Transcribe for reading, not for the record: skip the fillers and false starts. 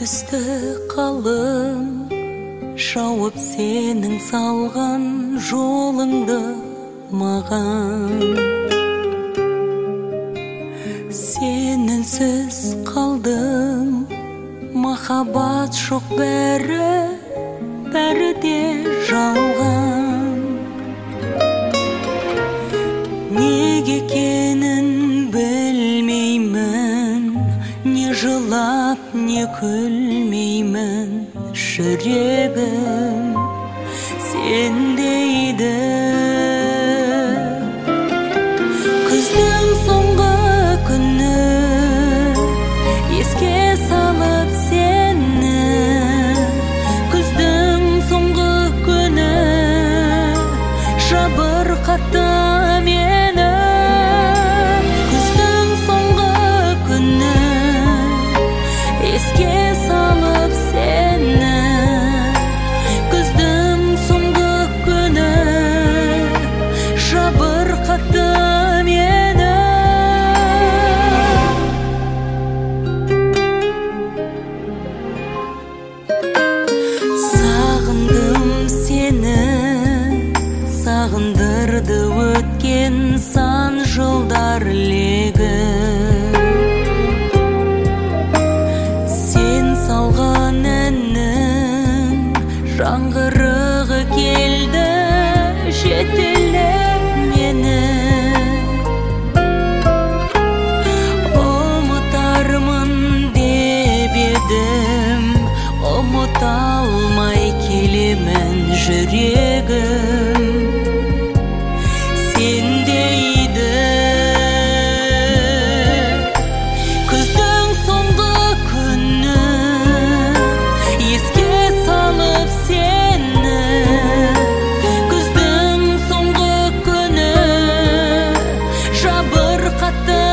түсті қалың, шауып сенің салған жолыңды маған. Сен үнсіз қалдың, махаббат жоқ, бәрі де жалған. Неге екенін білмеймін, не жылап, не күлмеймін. Жүрегім сендейді. Күздің соңғы күні еске салып сені, күздің соңғы күні жабырқатты мені. Күздің соңғы күні еске салып сені, күздің соңғы күні жабырқатты мені. Сағындым сені, сағындырды өткен сан жылдар легі. Сен салған әннің жаңғырығы келді жетелеп мені. Ұмытармын деп едім, ұмыта алмай келемін. Жүрегім сендейді. Күздің соңғы күні еске салып сені, күздің соңғы күні жабырқатты